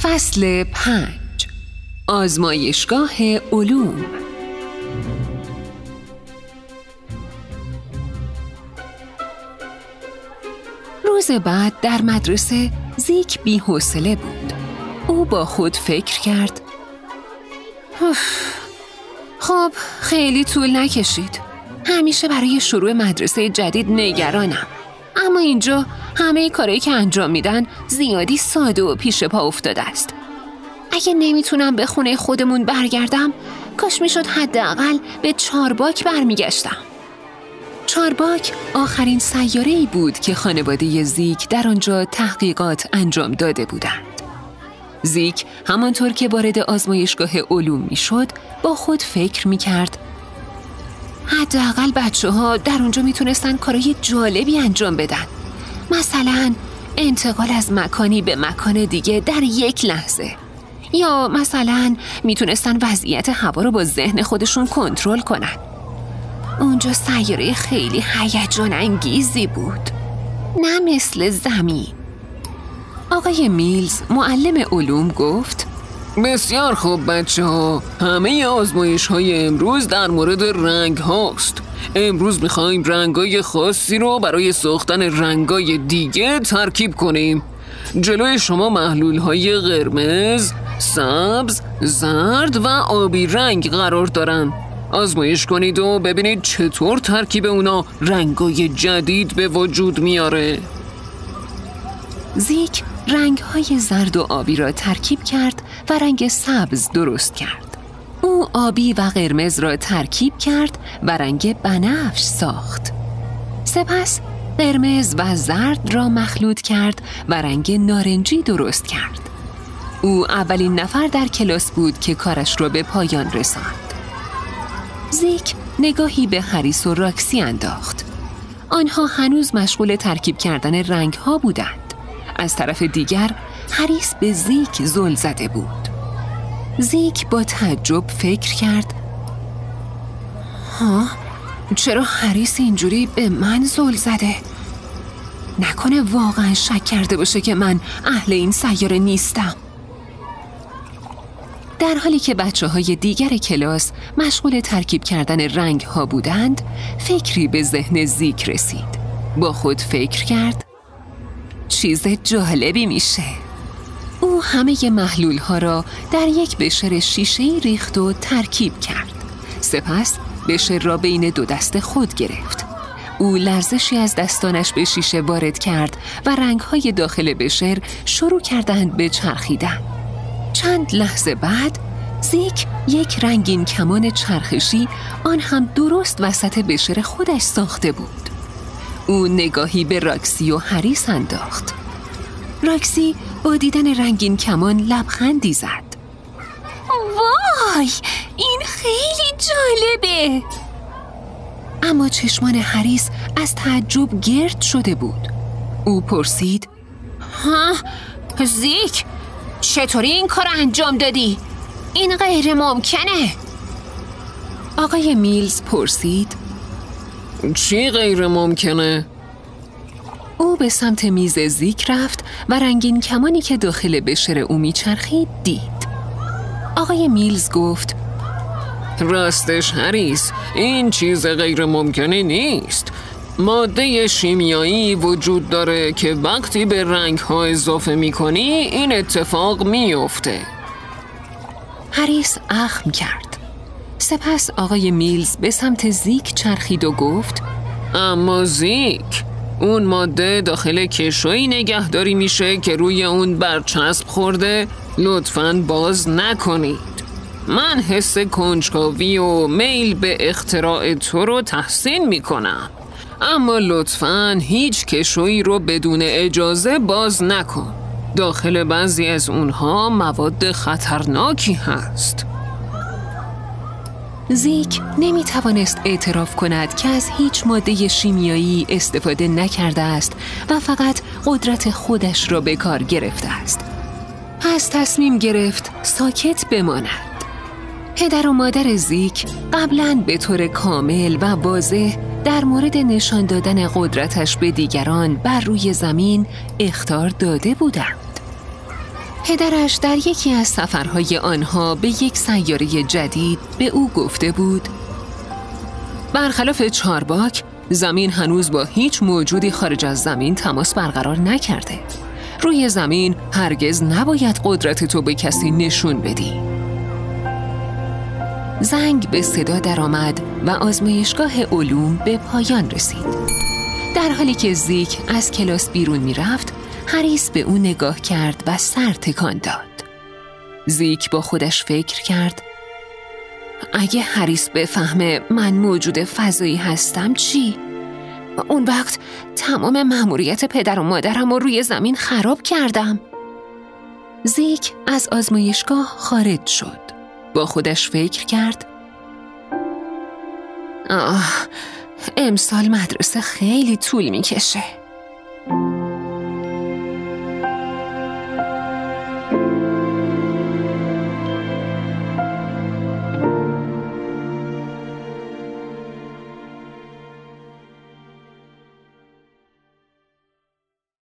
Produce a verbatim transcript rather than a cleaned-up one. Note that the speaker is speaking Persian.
فصل پنج، آزمایشگاه علوم. روز بعد در مدرسه زیک بی‌حوصله بود. او با خود فکر کرد خب خیلی طول نکشید. همیشه برای شروع مدرسه جدید نگرانم، اما اینجا همه کارهایی که انجام میدن زیادی ساده و پیش پا افتاده است. اگه نمیتونم به خونه خودمون برگردم، کاش میشد حداقل به چارباک برمیگشتم. چارباک آخرین سیاره‌ای بود که خانواده زیک در آنجا تحقیقات انجام داده بودند. زیک همانطور که وارد آزمایشگاه علوم میشد با خود فکر میکرد حداقل بچه ها در اونجا میتونستن کارهای جالبی انجام بدن، مثلا انتقال از مکانی به مکان دیگه در یک لحظه، یا مثلا میتونستن وضعیت هوا رو با ذهن خودشون کنترل کنن. اونجا سیاره خیلی هیجان انگیزی بود، نه مثل زمین. آقای میلز معلم علوم گفت بسیار خوب بچه ها، همه آزمایش های امروز در مورد رنگ هاست. امروز میخوایم رنگ های خاصی رو برای ساختن رنگ های دیگه ترکیب کنیم. جلوی شما محلول های قرمز، سبز، زرد و آبی رنگ قرار دارن. آزمایش کنید و ببینید چطور ترکیب اونا رنگای جدید به وجود میاره. زیک رنگ‌های زرد و آبی را ترکیب کرد و رنگ سبز درست کرد. او آبی و قرمز را ترکیب کرد و رنگ بنفش ساخت. سپس قرمز و زرد را مخلوط کرد و رنگ نارنجی درست کرد. او اولین نفر در کلاس بود که کارش را به پایان رساند. زیک نگاهی به هریس و راکسی انداخت. آنها هنوز مشغول ترکیب کردن رنگ‌ها بودند. از طرف دیگر هریس به زیک زل زده بود. زیک با تعجب فکر کرد ها؟ چرا هریس اینجوری به من زل زده؟ نکنه واقعا شک کرده باشه که من اهل این سیاره نیستم. در حالی که بچه های دیگر کلاس مشغول ترکیب کردن رنگ ها بودند، فکری به ذهن زیک رسید. با خود فکر کرد چیز جالبی میشه. او همه محلول ها را در یک بشر شیشه‌ای ریخت و ترکیب کرد. سپس بشر را بین دو دست خود گرفت. او لرزشی از دستانش به شیشه وارد کرد و رنگ های داخل بشر شروع کردند به چرخیدن. چند لحظه بعد زیک یک رنگین کمان چرخشی، آن هم درست وسط بشر خودش ساخته بود. او نگاهی به راکسی و هریس انداخت. راکسی با دیدن رنگین کمان لبخندی زد. وای، این خیلی جالبه. اما چشمان هریس از تعجب گرد شده بود. او پرسید ها زیک، چطوری این کار انجام دادی؟ این غیر ممکنه. آقای میلز پرسید چی غیر ممکنه؟ او به سمت میز زیک رفت و رنگین کمانی که داخل بشر او میچرخید دید. آقای میلز گفت راستش هریس، این چیز غیر ممکنه نیست. ماده شیمیایی وجود داره که وقتی به رنگ ها اضافه میکنی این اتفاق میفته. هریس اخم کرد. سپس آقای میلز به سمت زیک چرخید و گفت اما زیک، اون ماده داخل کشویی نگهداری میشه که روی اون برچسب خورده. لطفاً باز نکنید. من حس کنجکاوی و میل به اختراع تو رو تحسین میکنم، اما لطفاً هیچ کشویی رو بدون اجازه باز نکن. داخل بعضی از اونها مواد خطرناکی هست. زیک نمی توانست اعتراف کند که از هیچ ماده شیمیایی استفاده نکرده است و فقط قدرت خودش را به کار گرفته است. پس تصمیم گرفت ساکت بماند. پدر و مادر زیک قبلاً به طور کامل و واضح در مورد نشان دادن قدرتش به دیگران بر روی زمین اخطار داده بودند. پدرش در یکی از سفرهای آنها به یک سیاره جدید به او گفته بود: برخلاف چارباک، زمین هنوز با هیچ موجودی خارج از زمین تماس برقرار نکرده. روی زمین هرگز نباید قدرت تو به کسی نشون بدی. زنگ به صدا درآمد و آزمایشگاه علوم به پایان رسید. در حالی که زیک از کلاس بیرون می رفت، هریس به او نگاه کرد و سر تکان داد. زیک با خودش فکر کرد: اگه هریس بفهمه من موجود فضایی هستم چی؟ اون وقت تمام مأموریت پدر و مادرم رو روی زمین خراب کردم. زیک از آزمایشگاه خارج شد. با خودش فکر کرد: آه، امسال مدرسه خیلی طول میکشه.